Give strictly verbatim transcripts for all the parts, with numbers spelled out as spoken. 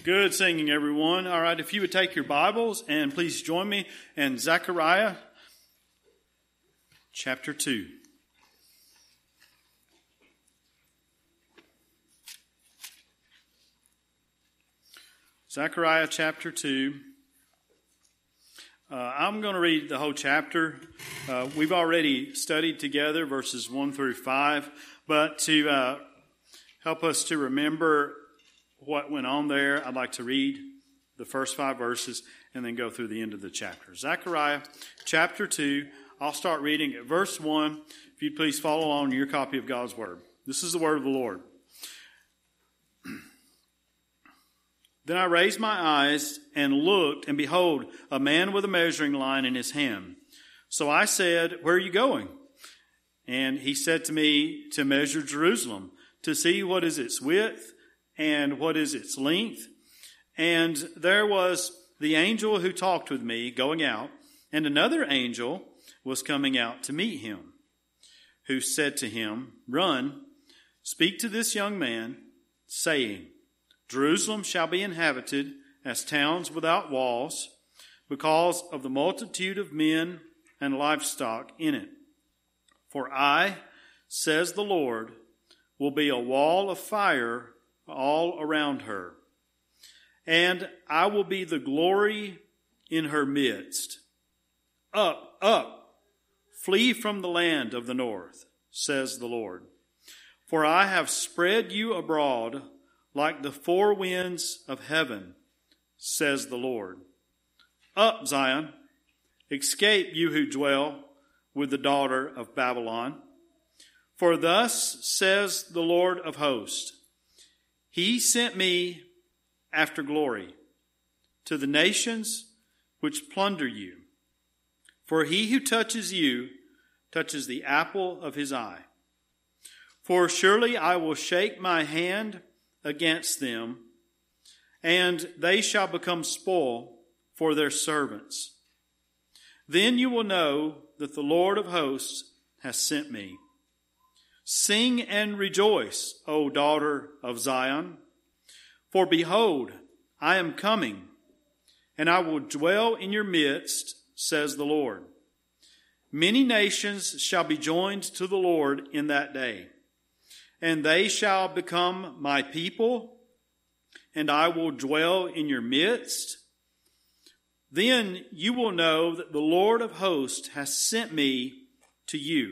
Good singing, everyone. All right, if you would take your Bibles and please join me in Zechariah chapter two. Zechariah chapter two. Uh, I'm going to read the whole chapter. Uh, we've already studied together verses one through five, but to uh, help us to remember what went on there, I'd like to read the first five verses and then go through the end of the chapter. Zechariah chapter two. I'll start reading at verse one. If you'd please follow along in your copy of God's Word. This is the word of the Lord. Then I raised my eyes and looked, and behold, a man with a measuring line in his hand. So I said, "Where are you going?" And he said to me, "To measure Jerusalem, to see what is its width and what is its length." And there was the angel who talked with me going out, and another angel was coming out to meet him, who said to him, "Run, speak to this young man, saying, Jerusalem shall be inhabited as towns without walls, because of the multitude of men and livestock in it. For I, says the Lord, will be a wall of fire all around her, and I will be the glory in her midst. Up, up, flee from the land of the north, says the Lord. For I have spread you abroad like the four winds of heaven, says the Lord. Up, Zion, escape, you who dwell with the daughter of Babylon. For thus says the Lord of hosts, He sent me after glory to the nations which plunder you. For he who touches you touches the apple of his eye. For surely I will shake my hand against them, and they shall become spoil for their servants. Then you will know that the Lord of hosts has sent me. Sing and rejoice, O daughter of Zion, for behold, I am coming, and I will dwell in your midst, says the Lord. Many nations shall be joined to the Lord in that day, and they shall become my people, and I will dwell in your midst. Then you will know that the Lord of hosts has sent me to you.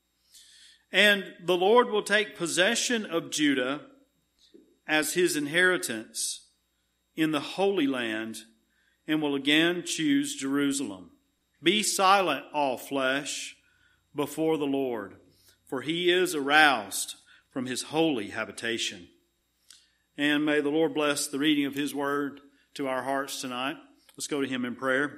And the Lord will take possession of Judah as his inheritance in the Holy Land, and will again choose Jerusalem. Be silent, all flesh, before the Lord, for he is aroused from his holy habitation. And may the Lord bless the reading of his word to our hearts tonight. Let's go to him in prayer.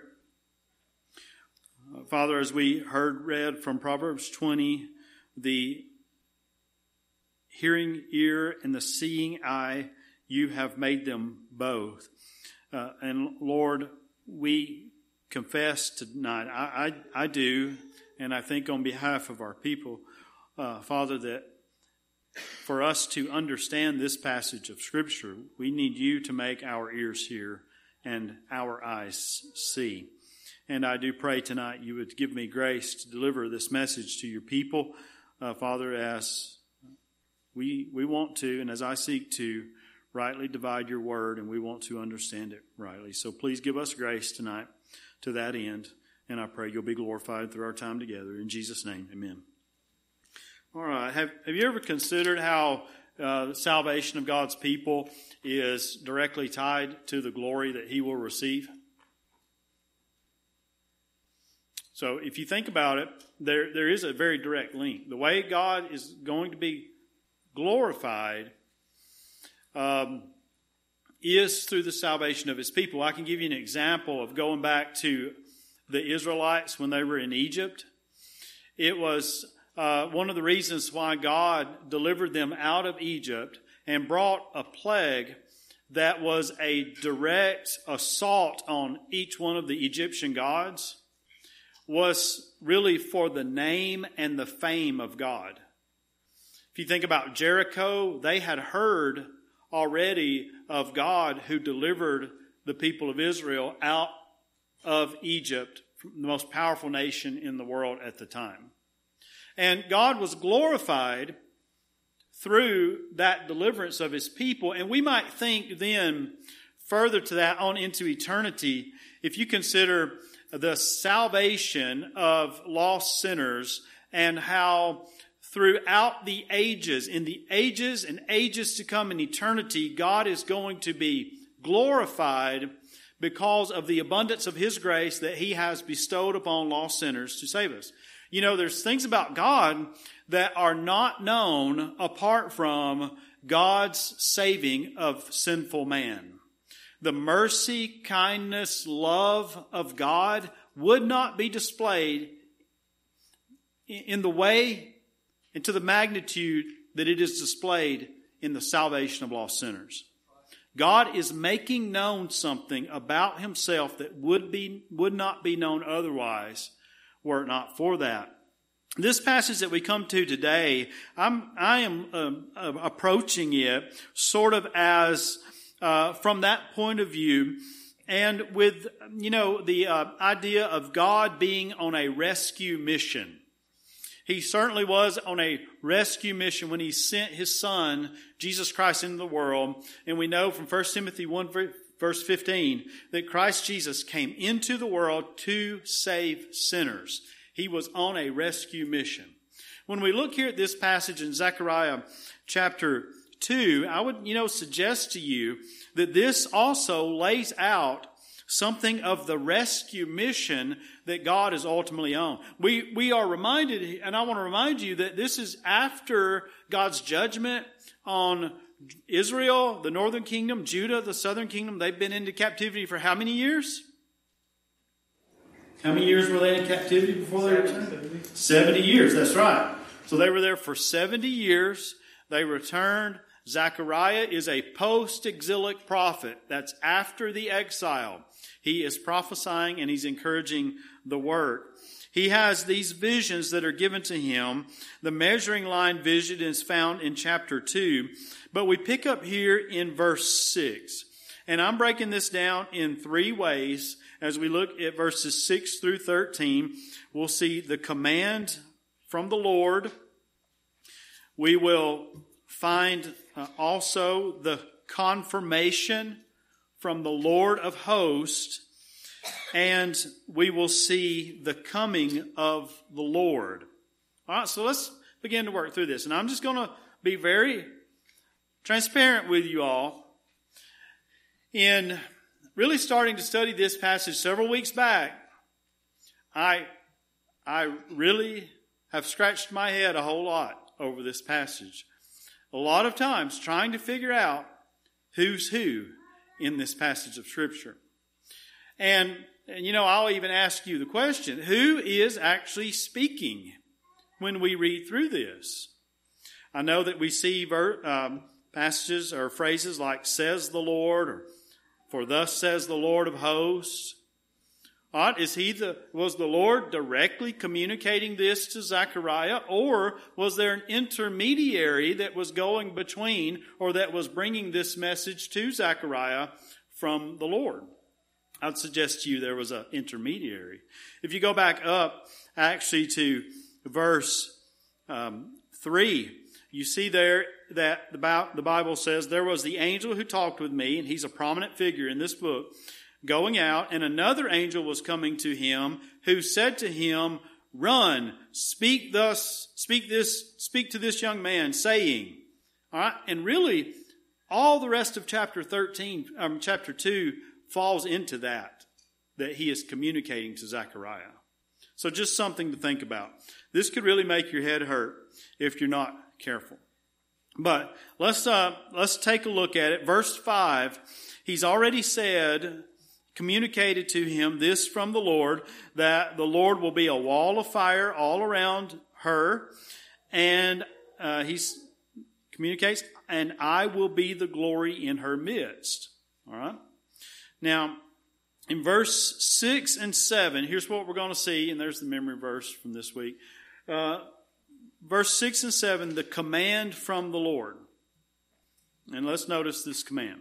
Uh, Father, as we heard read from Proverbs twenty, the hearing ear and the seeing eye, you have made them both. Uh, and Lord, we confess tonight, I, I, I do, and I think on behalf of our people, uh, Father, that for us to understand this passage of Scripture, we need you to make our ears hear and our eyes see. And I do pray tonight you would give me grace to deliver this message to your people, uh, Father, as we we want to, and as I seek to, rightly divide your word, and we want to understand it rightly. So please give us grace tonight to that end, and I pray you'll be glorified through our time together. In Jesus' name, amen. All right. Have, have you ever considered how uh, the salvation of God's people is directly tied to the glory that he will receive? So if you think about it, there there is a very direct link. The way God is going to be glorified um, is through the salvation of his people. I can give you an example of going back to the Israelites when they were in Egypt. It was uh, one of the reasons why God delivered them out of Egypt and brought a plague that was a direct assault on each one of the Egyptian gods, was really for the name and the fame of God. If you think about Jericho, they had heard already of God who delivered the people of Israel out of Egypt, the most powerful nation in the world at the time. And God was glorified through that deliverance of his people. And we might think then further to that on into eternity, if you consider the salvation of lost sinners and how throughout the ages, in the ages and ages to come in eternity, God is going to be glorified because of the abundance of his grace that he has bestowed upon lost sinners to save us. You know, there's things about God that are not known apart from God's saving of sinful man. The mercy, kindness, love of God would not be displayed in the way and to the magnitude that it is displayed in the salvation of lost sinners. God is making known something about himself that would be would not be known otherwise were it not for that. This passage that we come to today, I'm, I am um, uh, approaching it sort of as uh, from that point of view, and with, you know, the uh, idea of God being on a rescue mission. He certainly was on a rescue mission when he sent his son, Jesus Christ, into the world. And we know from First Timothy one, verse fifteen, that Christ Jesus came into the world to save sinners. He was on a rescue mission. When we look here at this passage in Zechariah chapter two, I would, you know, suggest to you that this also lays out something of the rescue mission that God is ultimately on. We, we are reminded, and I want to remind you that this is after God's judgment on Israel, the northern kingdom, Judah, the southern kingdom. They've been into captivity for how many years? How many years were they in captivity before they returned? seventy years, that's right. So they were there for seventy years. They returned. Zechariah is a post-exilic prophet. That's after the exile. He is prophesying and he's encouraging the work. He has these visions that are given to him. The measuring line vision is found in chapter two. But we pick up here in verse six. And I'm breaking this down in three ways. As we look at verses six through thirteen, we'll see the command from the Lord. We will find uh, also the confirmation from the Lord of hosts, and we will see the coming of the Lord. All right, so let's begin to work through this. And I'm just going to be very transparent with you all. In really starting to study this passage several weeks back, I, I really have scratched my head a whole lot over this passage. A lot of times trying to figure out who's who in this passage of Scripture. And, and, you know, I'll even ask you the question, who is actually speaking when we read through this? I know that we see ver- um, passages or phrases like, says the Lord, or for thus says the Lord of hosts. Right? Is he the, was the Lord directly communicating this to Zechariah, or was there an intermediary that was going between, or that was bringing this message to Zechariah from the Lord? I'd suggest to you there was an intermediary. If you go back up actually to verse um, three, you see there that the Bible says, there was the angel who talked with me, and he's a prominent figure in this book, going out, and another angel was coming to him, who said to him, run, speak thus, speak this, speak to this young man, saying, all right, and really, all the rest of chapter thirteen, um, chapter two, falls into that, that he is communicating to Zechariah. So just something to think about. This could really make your head hurt if you're not careful. But let's uh, let's take a look at it. Verse five, he's already said, communicated to him this from the Lord, that the Lord will be a wall of fire all around her. And uh, he communicates, and I will be the glory in her midst. All right. Now, in verse six and seven, here's what we're going to see, and there's the memory verse from this week. Uh, verse six and seven, the command from the Lord. And let's notice this command.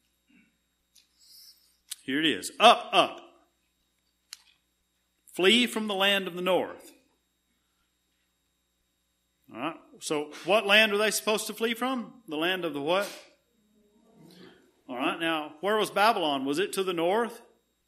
Here it is. Up, up. Flee from the land of the north. All right. So what land are they supposed to flee from? The land of the what? All right. Now, where was Babylon? Was it to the north?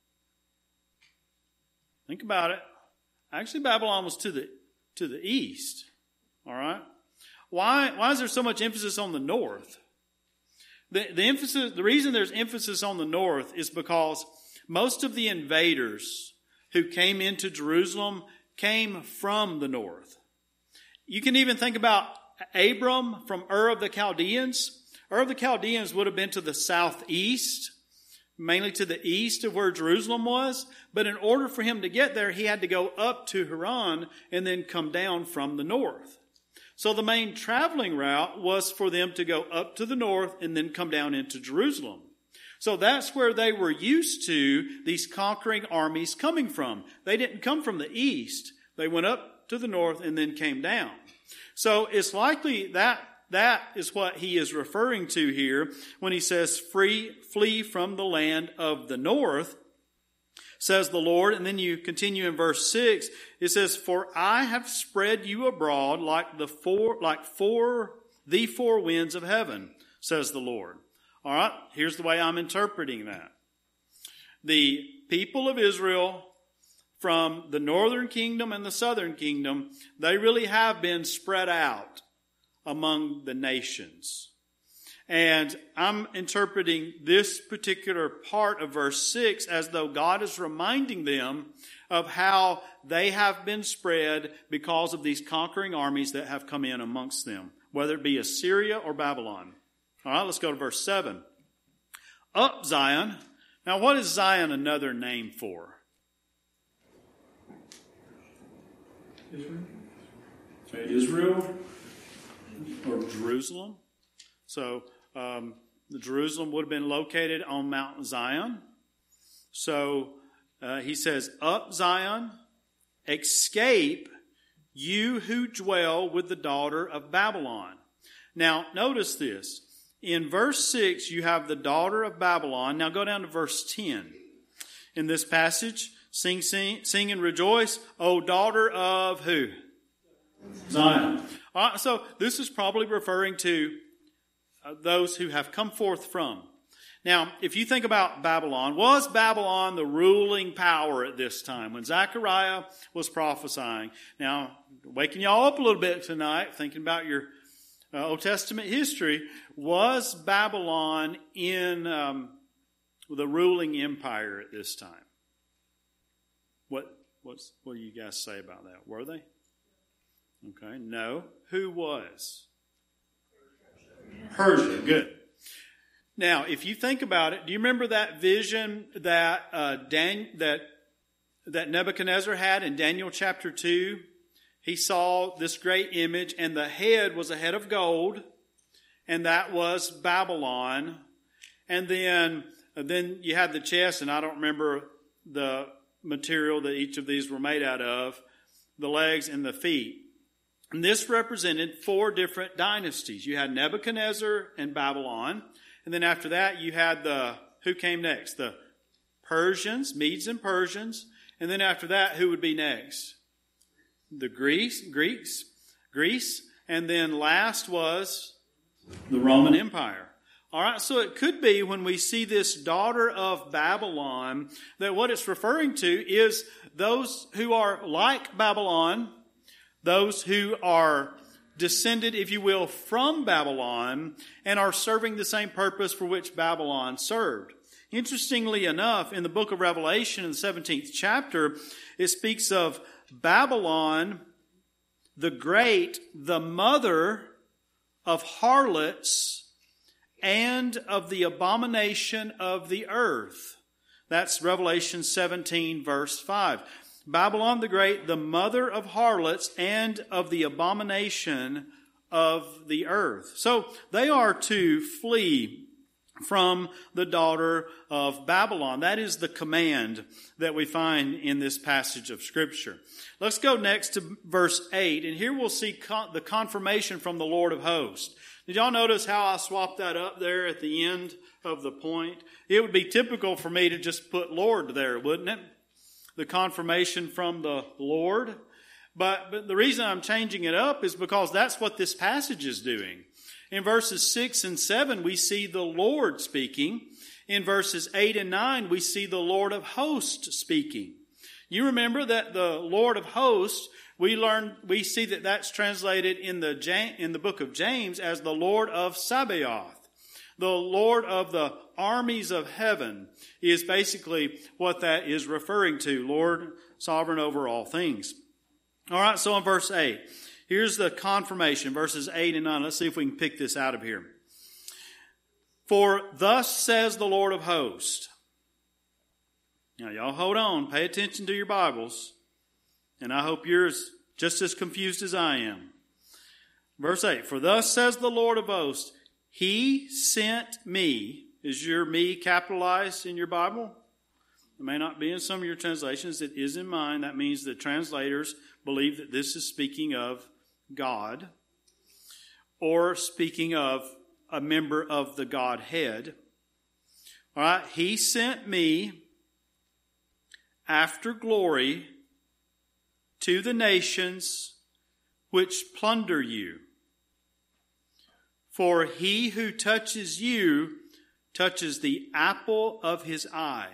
Think about it. Actually, Babylon was to the to the east. All right. Why why is there so much emphasis on the north? The the emphasis the reason there's emphasis on the north is because most of the invaders who came into Jerusalem came from the north. You can even think about Abram from Ur of the Chaldeans. Ur of the Chaldeans would have been to the southeast, mainly to the east of where Jerusalem was. But in order for him to get there, he had to go up to Haran and then come down from the north. So the main traveling route was for them to go up to the north and then come down into Jerusalem. So that's where they were used to these conquering armies coming from. They didn't come from the east. They went up to the north and then came down. So it's likely that that is what he is referring to here when he says, free, flee from the land of the north, says the Lord. And then you continue in verse six. It says, for I have spread you abroad like the four, like four, the four winds of heaven, says the Lord. All right. Here's the way I'm interpreting that. The people of Israel from the northern kingdom and the southern kingdom, they really have been spread out among the nations. And I'm interpreting this particular part of verse six as though God is reminding them of how they have been spread because of these conquering armies that have come in amongst them, whether it be Assyria or Babylon. All right, let's go to verse seven. Up, Zion. Now, what is Zion another name for? Israel. Israel or Jerusalem. So um, the Jerusalem would have been located on Mount Zion. So uh, he says, up Zion, escape you who dwell with the daughter of Babylon. Now notice this. In verse six, you have the daughter of Babylon. Now go down to verse ten. In this passage, Sing, sing, sing and rejoice, O daughter of who? Zion. All right, so this is probably referring to uh, those who have come forth from. Now, if you think about Babylon, was Babylon the ruling power at this time when Zechariah was prophesying? Now, waking y'all up a little bit tonight, thinking about your uh, Old Testament history, was Babylon in um, the ruling empire at this time? What what's, what do you guys say about that? Were they? Okay, no. Who was? Persia. Good. Now, if you think about it, do you remember that vision that uh, Dan, that that Nebuchadnezzar had in Daniel chapter two? He saw this great image, and the head was a head of gold, and that was Babylon. And then, then you had the chest, and I don't remember the material that each of these were made out of, the legs and the feet. And this represented four different dynasties. You had Nebuchadnezzar and Babylon. And then after that, you had the, who came next? The Persians, Medes and Persians. And then after that, who would be next? The Greeks, Greeks, Greece. And then last was the Roman Empire. All right, so it could be when we see this daughter of Babylon that what it's referring to is those who are like Babylon, those who are descended, if you will, from Babylon and are serving the same purpose for which Babylon served. Interestingly enough, in the book of Revelation in the seventeenth chapter, it speaks of Babylon, the great, the mother of harlots, and of the abomination of the earth. That's Revelation seventeen, verse five. Babylon the Great, the mother of harlots and of the abomination of the earth. So they are to flee from the daughter of Babylon. That is the command that we find in this passage of Scripture. Let's go next to verse eight, and here we'll see con- the confirmation from the Lord of hosts. Did y'all notice how I swapped that up there at the end of the point? It would be typical for me to just put Lord there, wouldn't it? The confirmation from the Lord. But, but the reason I'm changing it up is because that's what this passage is doing. In verses six and seven, we see the Lord speaking. In verses eight and nine, we see the Lord of hosts speaking. You remember that the Lord of hosts, we learn, we see that that's translated in the in the book of James as the Lord of Sabaoth. The Lord of the armies of heaven is basically what that is referring to. Lord, sovereign over all things. All right, so in verse eight, here's the confirmation, verses eight and nine. Let's see if we can pick this out of here. For thus says the Lord of hosts. Now, y'all hold on. Pay attention to your Bibles. And I hope you're just as confused as I am. Verse eight. For thus says the Lord of hosts, He sent me. Is your me capitalized in your Bible? It may not be in some of your translations. It is in mine. That means the translators believe that this is speaking of God or speaking of a member of the Godhead. All right. He sent me after glory to the nations which plunder you. For he who touches you touches the apple of his eye.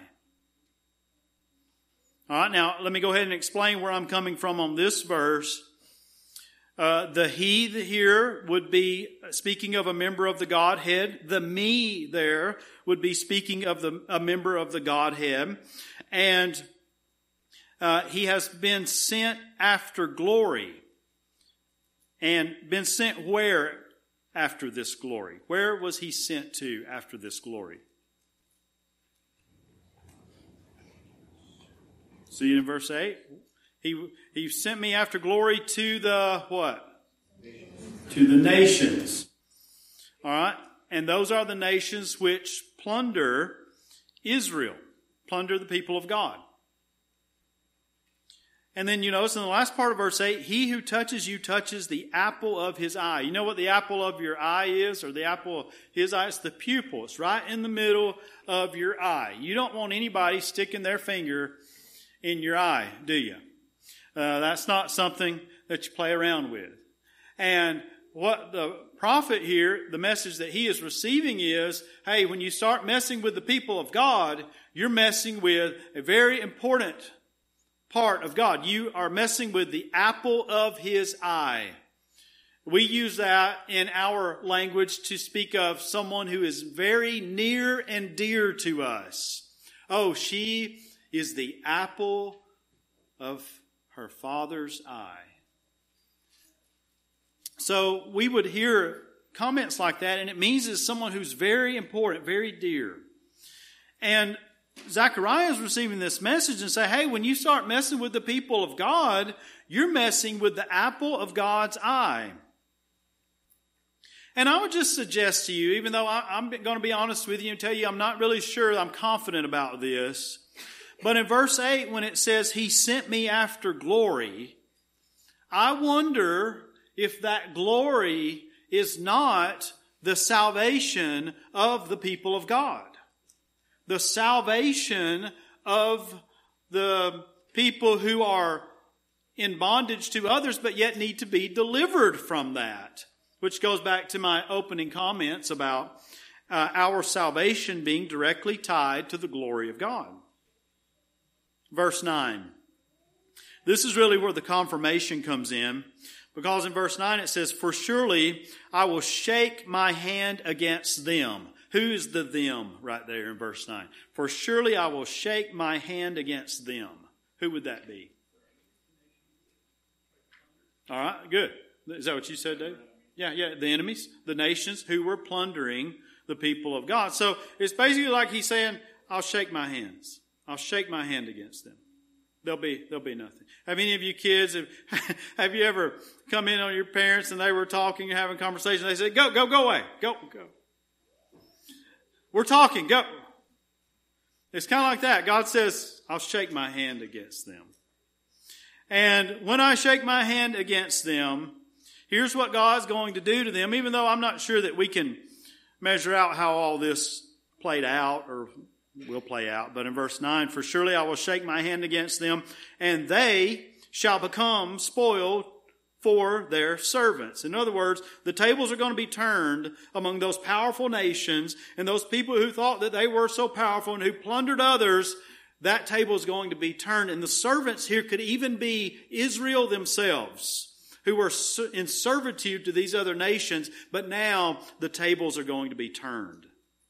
All right, now let me go ahead and explain where I'm coming from on this verse. Uh, the he here would be speaking of a member of the Godhead. The me there would be speaking of the, a member of the Godhead. And uh, he has been sent after glory. And been sent where after this glory? Where was he sent to after this glory? See it in verse eight? He, he sent me after glory to the what? To the nations. All right? And those are the nations which plunder Israel. Plunder the people of God. And then you notice in the last part of verse eight, he who touches you touches the apple of his eye. You know what the apple of your eye is, or the apple of his eye? It's the pupil. It's right in the middle of your eye. You don't want anybody sticking their finger in your eye, do you? Uh, that's not something that you play around with. And what the prophet here, the message that he is receiving is, hey, when you start messing with the people of God, you're messing with a very important part of God. You are messing with the apple of his eye. We use that in our language to speak of someone who is very near and dear to us. Oh, she is the apple of her father's eye. So we would hear comments like that, and it means it's someone who's very important, very dear. And Zechariah is receiving this message and say, hey, when you start messing with the people of God, you're messing with the apple of God's eye. And I would just suggest to you, even though I, I'm going to be honest with you and tell you I'm not really sure I'm confident about this, but in verse eight, when it says, he sent me after glory, I wonder if that glory is not the salvation of the people of God. The salvation of the people who are in bondage to others, but yet need to be delivered from that. Which goes back to my opening comments about uh, our salvation being directly tied to the glory of God. Verse nine. This is really where the confirmation comes in. Because in verse nine it says, for surely I will shake my hand against them. Who's the them right there in verse nine? For surely I will shake my hand against them. Who would that be? All right, good. Is that what you said, Dave? Yeah, yeah, the enemies, the nations who were plundering the people of God. So it's basically like he's saying, I'll shake my hands. I'll shake my hand against them. There'll be, there'll be nothing. Have any of you kids, have, have you ever come in on your parents and they were talking and having conversation? They said, go, go, go away. Go, go. We're talking. Go. It's kind of like that. God says, I'll shake my hand against them. And when I shake my hand against them, Here's what God's going to do to them, even though I'm not sure that we can measure out how all this played out or will play out. But in verse nine, for surely I will shake my hand against them, and they shall become spoiled for their servants. In other words, the tables are going to be turned among those powerful nations, and those people who thought that they were so powerful and who plundered others. That table is going to be turned. And the servants here could even be Israel themselves, who were in servitude to these other nations, but now the tables are going to be turned.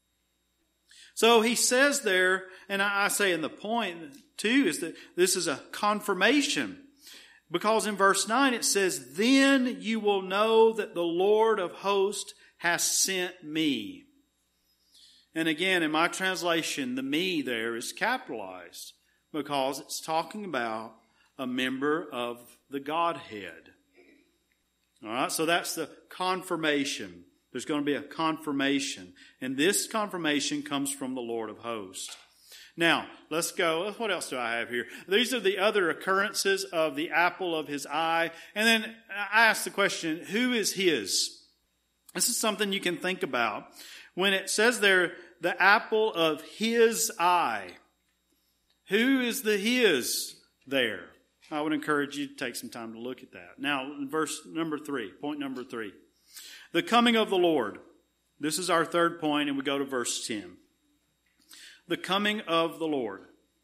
So he says there, and I say in the point too, is that this is a confirmation. Because in verse nine it says, then you will know that the Lord of hosts has sent me. And again, in my translation, the me there is capitalized because it's talking about a member of the Godhead. All right, so that's the confirmation. There's going to be a confirmation. And this confirmation comes from the Lord of hosts. Now, let's go. What else do I have here? These are the other occurrences of the apple of his eye. And then I ask the question, who is his? This is something you can think about. When it says there, the apple of his eye, who is the his there? I would encourage you to take some time to look at that. Now, verse number three, point number three. The coming of the Lord. This is our third point, and we go to verse ten. The coming of the Lord.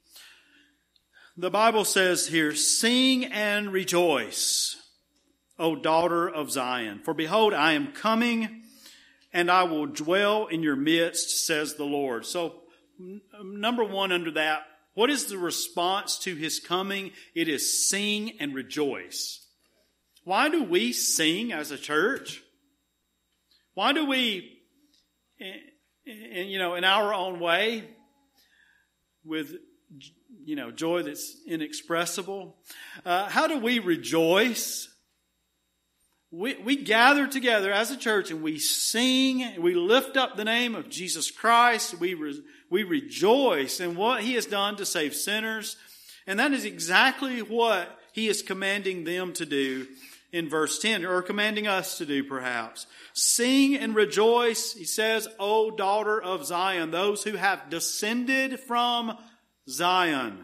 The Bible says here, sing and rejoice, O daughter of Zion. For behold, I am coming, and I will dwell in your midst, says the Lord. So, number one under that, what is the response to his coming? It is sing and rejoice. Why do we sing as a church? Why do we, in, you know, in our own way, with, you know, joy that's inexpressible, uh, how do we rejoice? We, we gather together as a church and we sing, we lift up the name of Jesus Christ. We, re, we rejoice in what he has done to save sinners. And that is exactly what he is commanding them to do in verse ten, or commanding us to do perhaps. Sing and rejoice, he says, O daughter of Zion, those who have descended from Zion.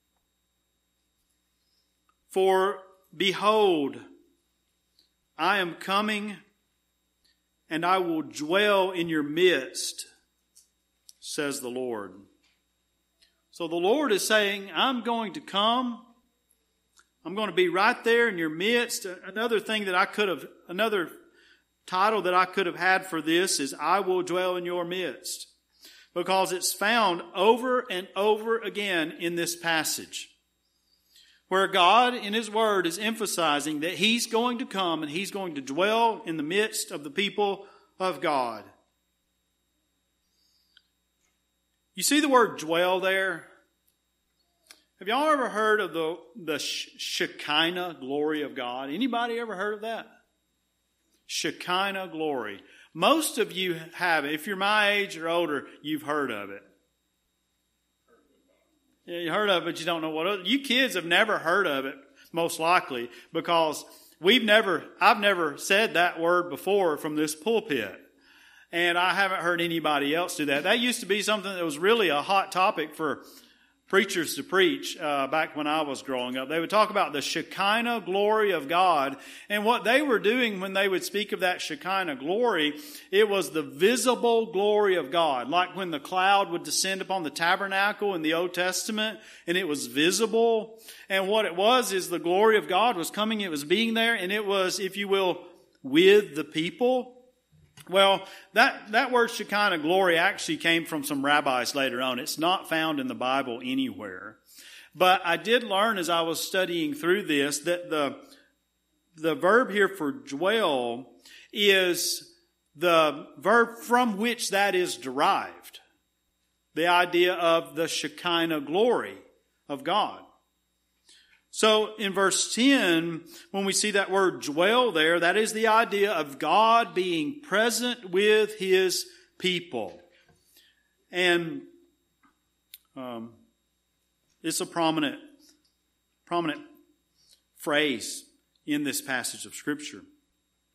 For behold, I am coming, and I will dwell in your midst, says the Lord. So the Lord is saying, I'm going to come. I'm going to be right there in your midst. Another thing that I could have, another title that I could have had for this is, I will dwell in your midst. Because it's found over and over again in this passage, where God in his word is emphasizing that he's going to come and he's going to dwell in the midst of the people of God. You see the word dwell there? Have y'all ever heard of the, the Shekinah glory of God? Anybody ever heard of that? Shekinah glory. Most of you have it. If you're my age or older, you've heard of it. Yeah, you heard of it, but you don't know what it is. You kids have never heard of it, most likely, because we've never, I've never said that word before from this pulpit. And I haven't heard anybody else do that. That used to be something that was really a hot topic for preachers to preach uh, back when I was growing up. They would talk about the Shekinah glory of God. And what they were doing when they would speak of that Shekinah glory, it was the visible glory of God. Like when the cloud would descend upon the tabernacle in the Old Testament, and it was visible. And what it was is the glory of God was coming, it was being there, and it was, if you will, with the people. Well, that, that word Shekinah glory actually came from some rabbis later on. It's not found in the Bible anywhere. But I did learn as I was studying through this that the, the verb here for dwell is the verb from which that is derived. The idea of the Shekinah glory of God. So in verse ten, when we see that word dwell there, that is the idea of God being present with his people. And um, it's a prominent, prominent phrase in this passage of Scripture.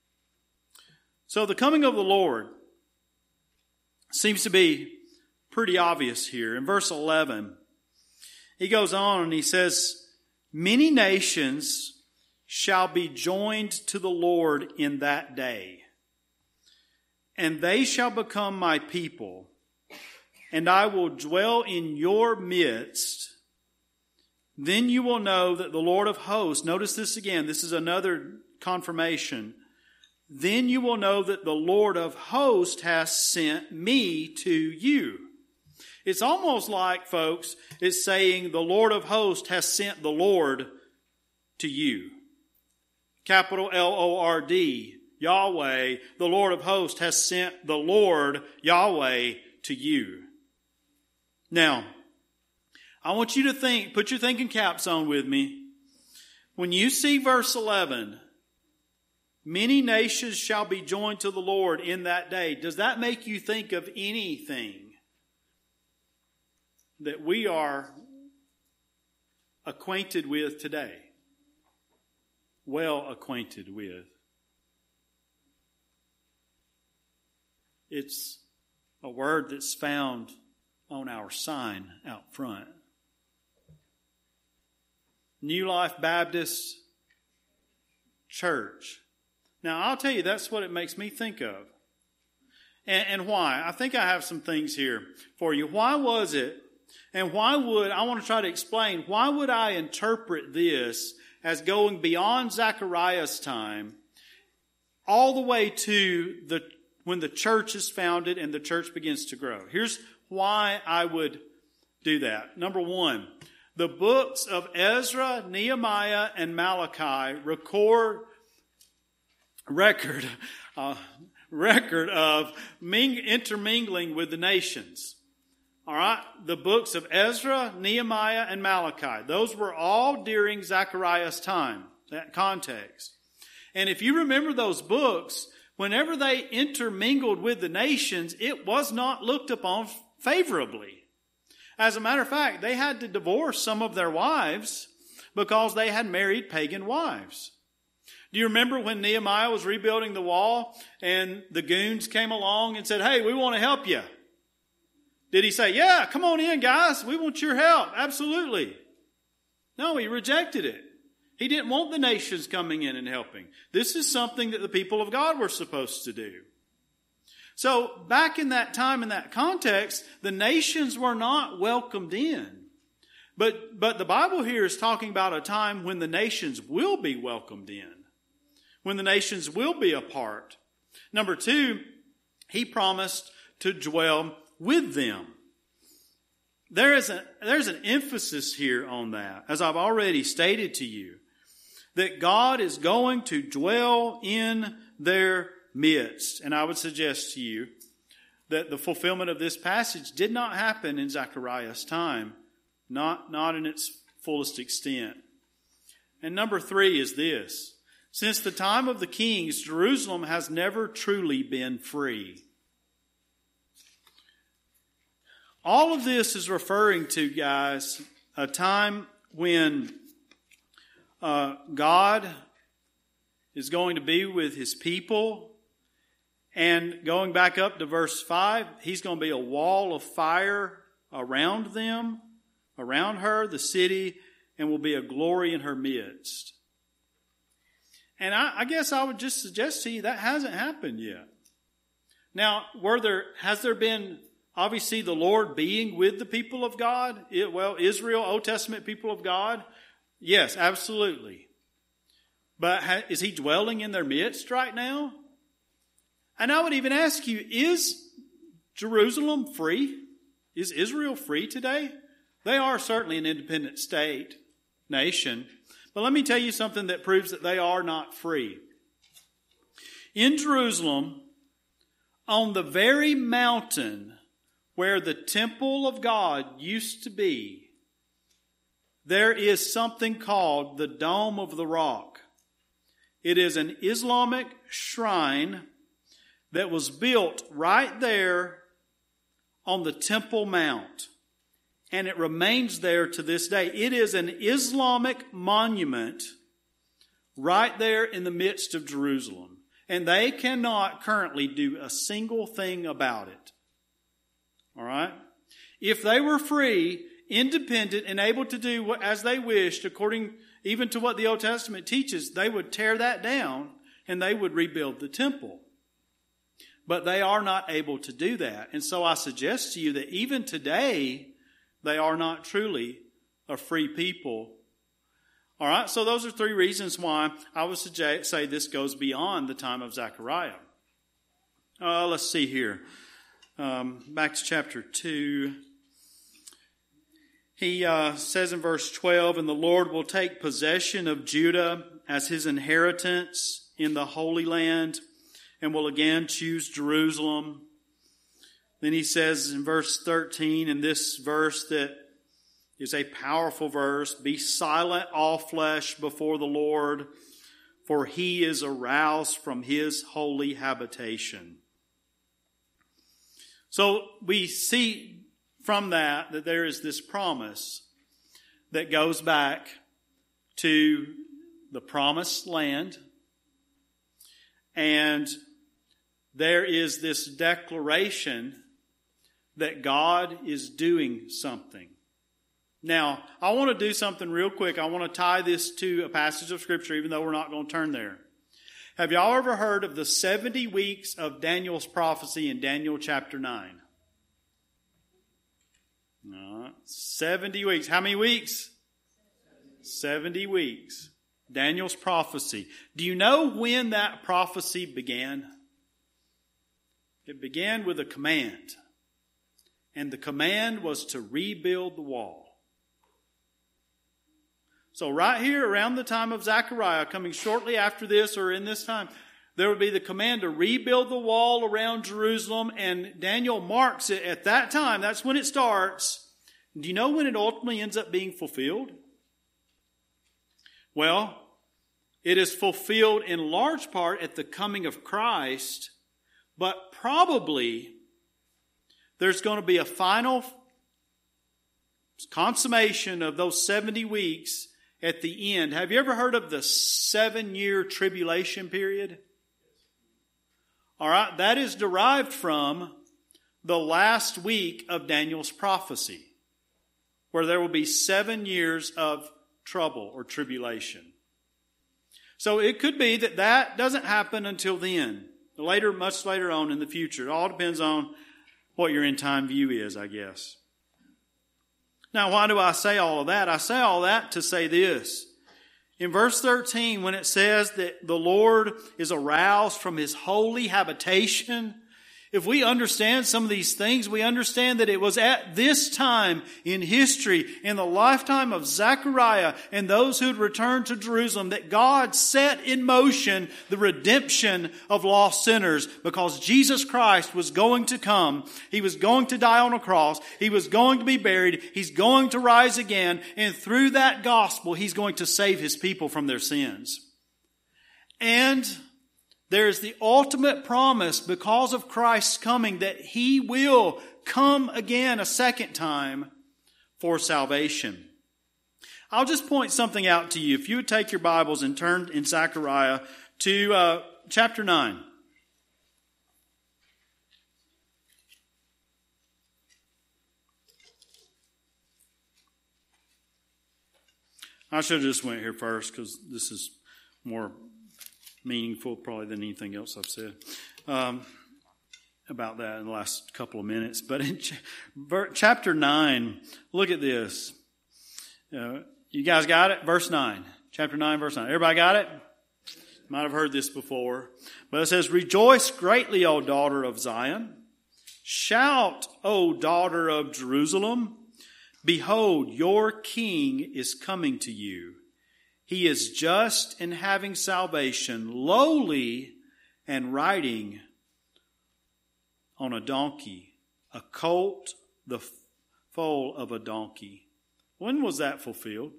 So the coming of the Lord seems to be pretty obvious here. In verse eleven, he goes on and he says, many nations shall be joined to the Lord in that day, and they shall become my people, and I will dwell in your midst. Then you will know that the Lord of hosts, notice this again, this is another confirmation. Then you will know that the Lord of hosts has sent me to you. It's almost like, folks, it's saying the Lord of hosts has sent the Lord to you. Capital L O R D, Yahweh, the Lord of hosts has sent the Lord, Yahweh, to you. Now, I want you to think, put your thinking caps on with me. When you see verse eleven, many nations shall be joined to the Lord in that day, does that make you think of anything that we are acquainted with today? Well acquainted with. It's a word that's found on our sign out front. New Life Baptist Church. Now, I'll tell you, that's what it makes me think of. And, and why? I think I have some things here for you. Why was it, and why would, I want to try to explain, why would I interpret this as going beyond Zechariah's time all the way to the when the church is founded and the church begins to grow? Here's why I would do that. Number one, the books of Ezra, Nehemiah, and Malachi record record uh, record of ming, intermingling with the nations. All right, the books of Ezra, Nehemiah, and Malachi. Those were all during Zechariah's time, that context. And if you remember those books, whenever they intermingled with the nations, it was not looked upon favorably. As a matter of fact, they had to divorce some of their wives because they had married pagan wives. Do you remember when Nehemiah was rebuilding the wall and the goons came along and said, hey, we want to help you? Did he say, yeah, come on in, guys. We want your help. Absolutely. No, he rejected it. He didn't want the nations coming in and helping. This is something that the people of God were supposed to do. So back in that time, in that context, the nations were not welcomed in. But, but the Bible here is talking about a time when the nations will be welcomed in. When the nations will be a part. Number two, he promised to dwell with them. There is a, there's an emphasis here on that, as I've already stated to you, that God is going to dwell in their midst. And I would suggest to you that the fulfillment of this passage did not happen in Zechariah's time, not, not in its fullest extent. And number three is this. Since the time of the kings, Jerusalem has never truly been free. All of this is referring to, guys, a time when uh, God is going to be with his people. And going back up to verse five, he's going to be a wall of fire around them, around her, the city, and will be a glory in her midst. And I, I guess I would just suggest to you that hasn't happened yet. Now, were there, has there been obviously the Lord being with the people of God? It, well, Israel, Old Testament people of God? Yes, absolutely. But ha, is he dwelling in their midst right now? And I would even ask you, is Jerusalem free? Is Israel free today? They are certainly an independent state, nation. But let me tell you something that proves that they are not free. In Jerusalem, on the very mountain where the temple of God used to be, there is something called the Dome of the Rock. It is an Islamic shrine that was built right there on the Temple Mount. And it remains there to this day. It is an Islamic monument right there in the midst of Jerusalem. And they cannot currently do a single thing about it. All right? If they were free, independent, and able to do what, as they wished, according even to what the Old Testament teaches, they would tear that down and they would rebuild the temple. But they are not able to do that. And so I suggest to you that even today, they are not truly a free people. All right, so those are three reasons why I would suggest, say this goes beyond the time of Zechariah. Uh, let's see here. Um, back to chapter two. He uh, says in verse twelve, "And the Lord will take possession of Judah as his inheritance in the Holy Land, and will again choose Jerusalem." Then he says in verse thirteen, in this verse that is a powerful verse, "Be silent, all flesh, before the Lord, for he is aroused from his holy habitation." So we see from that that there is this promise that goes back to the promised land. And there is this declaration that God is doing something. Now, I want to do something real quick. I want to tie this to a passage of Scripture, even though we're not going to turn there. Have y'all ever heard of the seventy weeks of Daniel's prophecy in Daniel chapter nine? No, seventy weeks. How many weeks? seventy weeks. Daniel's prophecy. Do you know when that prophecy began? It began with a command. And the command was to rebuild the wall. So right here around the time of Zechariah, coming shortly after this or in this time, there would be the command to rebuild the wall around Jerusalem. And Daniel marks it at that time. That's when it starts. Do you know when it ultimately ends up being fulfilled? Well, it is fulfilled in large part at the coming of Christ, but probably there's going to be a final consummation of those seventy weeks at the end. Have you ever heard of the seven-year tribulation period? All right, that is derived from the last week of Daniel's prophecy, where there will be seven years of trouble or tribulation. So it could be that that doesn't happen until then, later, much later on in the future. It all depends on what your end time view is, I guess. Now, why do I say all of that? I say all that to say this. In verse thirteen, when it says that the Lord is aroused from his holy habitation, if we understand some of these things, we understand that it was at this time in history, in the lifetime of Zechariah and those who had returned to Jerusalem, that God set in motion the redemption of lost sinners, because Jesus Christ was going to come. He was going to die on a cross. He was going to be buried. He's going to rise again. And through that gospel, he's going to save his people from their sins. And there is the ultimate promise because of Christ's coming that he will come again a second time for salvation. I'll just point something out to you. If you would take your Bibles and turn in Zechariah to uh, chapter nine. I should have just went here first because this is more meaningful probably than anything else I've said um, about that in the last couple of minutes. But in ch- chapter nine, look at this. Uh, you guys got it? Verse nine. Chapter nine, verse nine. Everybody got it? Might have heard this before. But it says, "Rejoice greatly, O daughter of Zion. Shout, O daughter of Jerusalem. Behold, your king is coming to you. He is just and having salvation, lowly and riding on a donkey, a colt, the foal of a donkey." When was that fulfilled?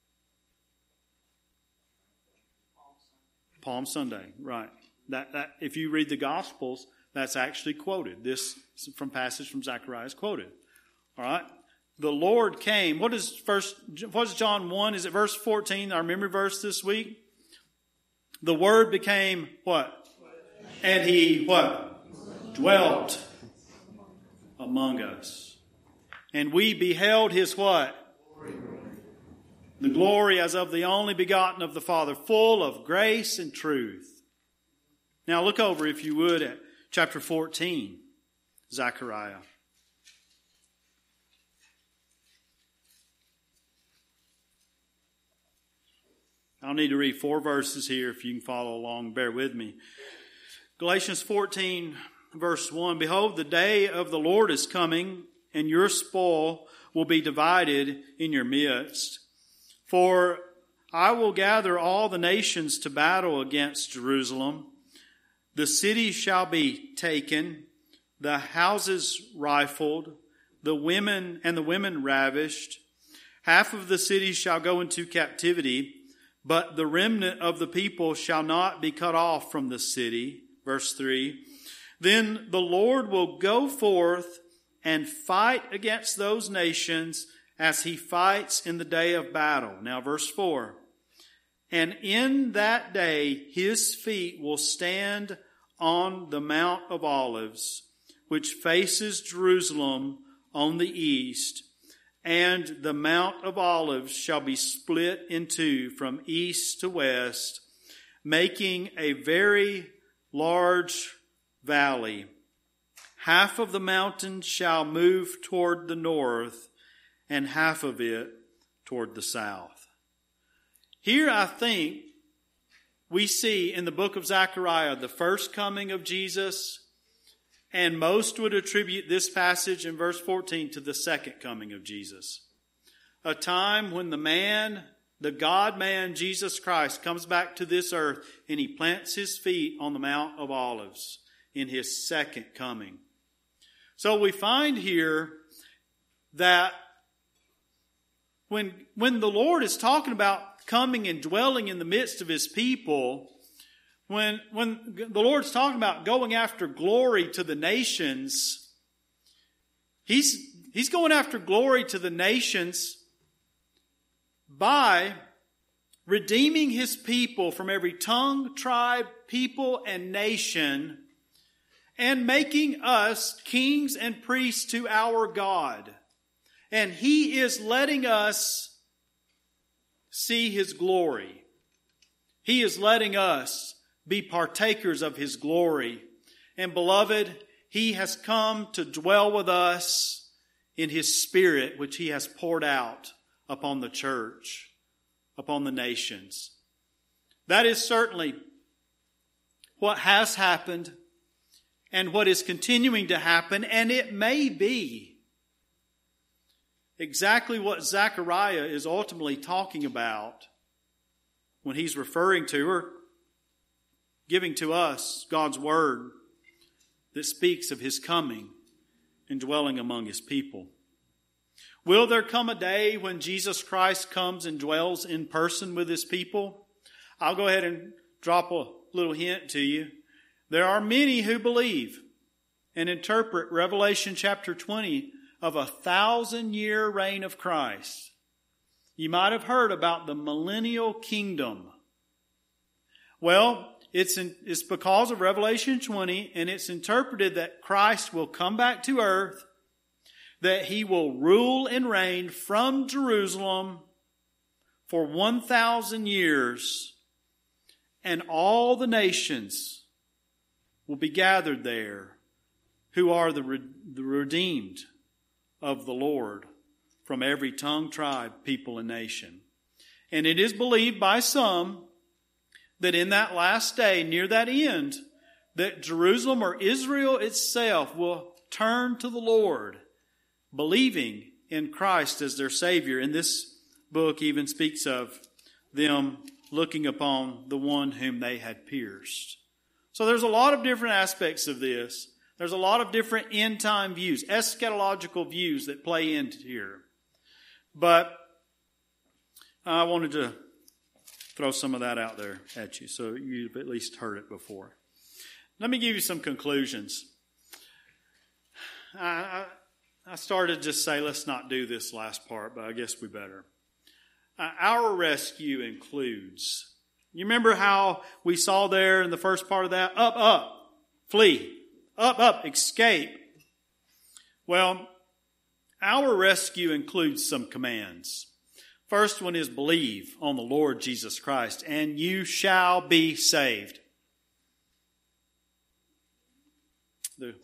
Palm Sunday, right. That, that if you read the Gospels, that's actually quoted. This from passage from Zechariah is quoted. All right. The Lord came. What is first? What is John one? Is it verse fourteen? Our memory verse this week. The Word became what? And he, what? Dwelt among us. And we beheld his what? The glory as of the only begotten of the Father, full of grace and truth. Now look over, if you would, at chapter fourteen, Zechariah. I'll need to read four verses here if you can follow along. Bear with me. Galatians fourteen, verse one. Behold, the day of the Lord is coming, and your spoil will be divided in your midst. For I will gather all the nations to battle against Jerusalem. The city shall be taken, the houses rifled, the women and the women ravished. Half of the city shall go into captivity, but the remnant of the people shall not be cut off from the city. Verse three. Then the Lord will go forth and fight against those nations as he fights in the day of battle. Now verse four. And in that day his feet will stand on the Mount of Olives, which faces Jerusalem on the east. And the Mount of Olives shall be split in two from east to west, making a very large valley. Half of the mountain shall move toward the north, and half of it toward the south. Here I think we see in the book of Zechariah the first coming of Jesus, and most would attribute this passage in verse fourteen to the second coming of Jesus. A time when the man, the God-man Jesus Christ, comes back to this earth and he plants his feet on the Mount of Olives in his second coming. So we find here that when, when the Lord is talking about coming and dwelling in the midst of his people, when, when the Lord's talking about going after glory to the nations, he's, he's going after glory to the nations by redeeming his people from every tongue, tribe, people, and nation, and making us kings and priests to our God. And he is letting us see his glory. He is letting us be partakers of his glory. And beloved, he has come to dwell with us in his Spirit, which he has poured out upon the church, upon the nations. That is certainly what has happened and what is continuing to happen, and it may be exactly what Zechariah is ultimately talking about when he's referring to or giving to us God's word that speaks of his coming and dwelling among his people. Will there come a day when Jesus Christ comes and dwells in person with his people? I'll go ahead and drop a little hint to you. There are many who believe and interpret Revelation chapter twenty of a thousand year reign of Christ. You might have heard about the millennial kingdom. Well, it's, in, it's because of Revelation twenty, and it's interpreted that Christ will come back to earth, that he will rule and reign from Jerusalem for one thousand years, and all the nations will be gathered there who are the, re- the redeemed of the Lord from every tongue, tribe, people, and nation. And it is believed by some that in that last day, near that end, that Jerusalem or Israel itself will turn to the Lord, believing in Christ as their Savior. And this book even speaks of them looking upon the one whom they had pierced. So there's a lot of different aspects of this. There's a lot of different end-time views, eschatological views that play into here. But I wanted to throw some of that out there at you so you've at least heard it before. Let me give you some conclusions. I, I, I started to just say, let's not do this last part, but I guess we better. Uh, our rescue includes, you remember how we saw there in the first part of that? Up, up. Flee. Up, up, escape. Well, our rescue includes some commands. First one is believe on the Lord Jesus Christ, and you shall be saved. The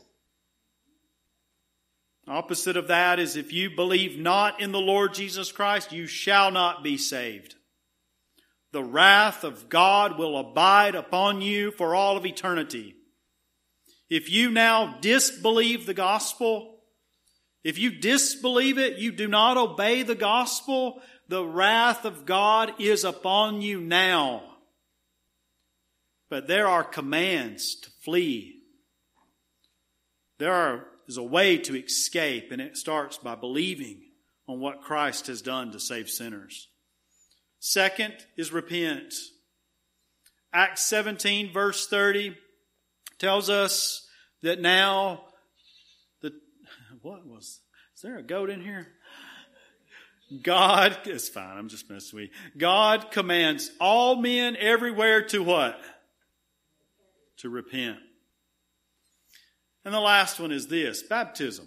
opposite of that is if you believe not in the Lord Jesus Christ, you shall not be saved. The wrath of God will abide upon you for all of eternity. If you now disbelieve the gospel, if you disbelieve it, you do not obey the gospel, the wrath of God is upon you now. But there are commands to flee. There are, is a way to escape, and it starts by believing on what Christ has done to save sinners. Second is repent. Acts seventeen, verse thirty, tells us that now, the what was, is there a goat in here? God, it's fine, I'm just messing with you. God commands all men everywhere to what? To repent. And the last one is this, baptism.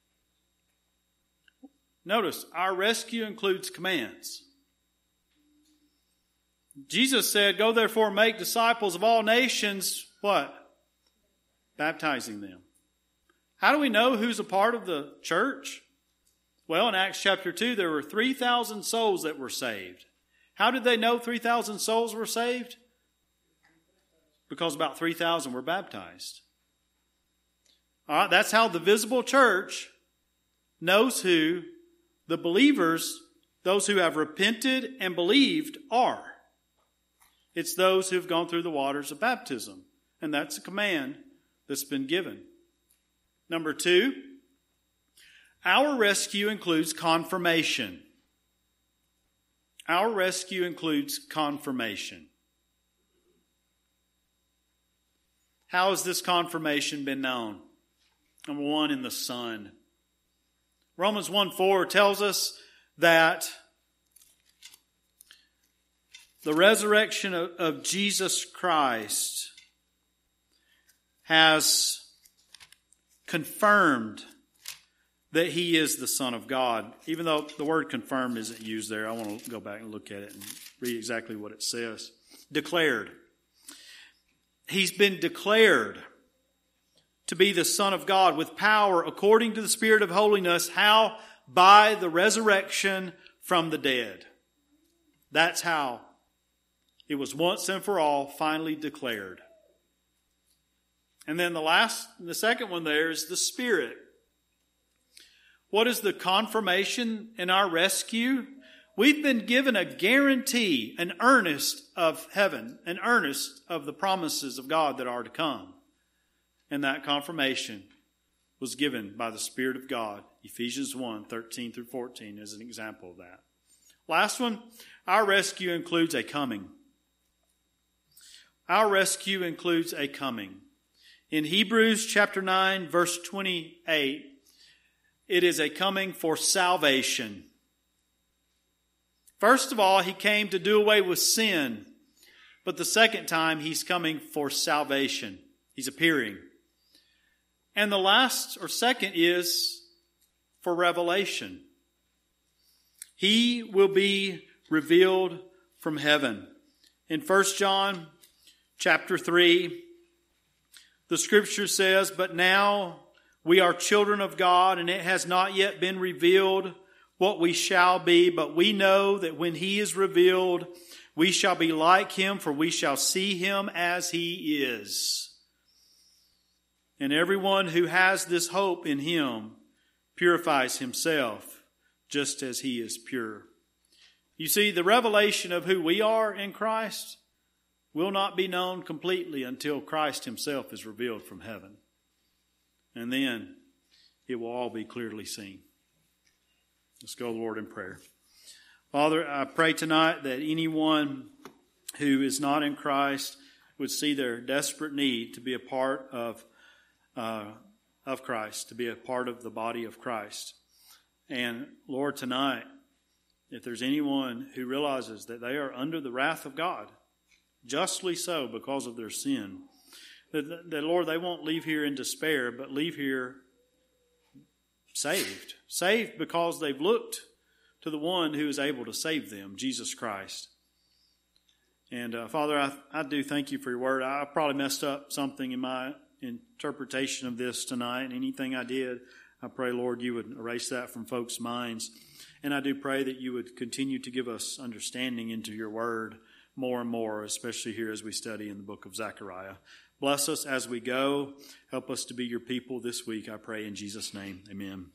Notice, our rescue includes commands. Jesus said, go therefore make disciples of all nations, what? Baptizing them. How do we know who's a part of the church? Well, in Acts chapter two, there were three thousand souls that were saved. How did they know three thousand souls were saved? Because about three thousand were baptized. All right, that's how the visible church knows who the believers, those who have repented and believed, are. It's those who have gone through the waters of baptism. And that's a command that's been given. Number two, our rescue includes confirmation. Our rescue includes confirmation. How has this confirmation been known? Number one, in the Son. Romans one four tells us that the resurrection of, of Jesus Christ has confirmed that He is the Son of God. Even though the word confirmed isn't used there, I want to go back and look at it and read exactly what it says. Declared. He's been declared to be the Son of God with power according to the Spirit of holiness. How? By the resurrection from the dead. That's how it was once and for all finally declared. And then the last, the second one there is the Spirit. What is the confirmation in our rescue? We've been given a guarantee, an earnest of heaven, an earnest of the promises of God that are to come. And that confirmation was given by the Spirit of God. Ephesians one, thirteen through fourteen is an example of that. Last one, our rescue includes a coming. Our rescue includes a coming. In Hebrews chapter nine, verse twenty-eight, it is a coming for salvation. First of all, He came to do away with sin. But the second time, He's coming for salvation. He's appearing. And the last or second is for revelation. He will be revealed from heaven. In First John chapter three, the Scripture says, but now we are children of God, and it has not yet been revealed what we shall be, but we know that when He is revealed, we shall be like Him, for we shall see Him as He is. And everyone who has this hope in Him purifies himself just as He is pure. You see, the revelation of who we are in Christ will not be known completely until Christ Himself is revealed from heaven. And then it will all be clearly seen. Let's go, Lord, in prayer. Father, I pray tonight that anyone who is not in Christ would see their desperate need to be a part of uh, of Christ, to be a part of the body of Christ. And Lord, tonight, if there's anyone who realizes that they are under the wrath of God, justly so because of their sin, that, that, Lord, they won't leave here in despair, but leave here saved. Saved because they've looked to the one who is able to save them, Jesus Christ. And uh, Father, I, I do thank you for your word. I probably messed up something in my interpretation of this tonight. And anything I did, I pray, Lord, you would erase that from folks' minds. And I do pray that you would continue to give us understanding into your word more and more, especially here as we study in the book of Zechariah. Bless us as we go. Help us to be your people this week, I pray in Jesus' name. Amen.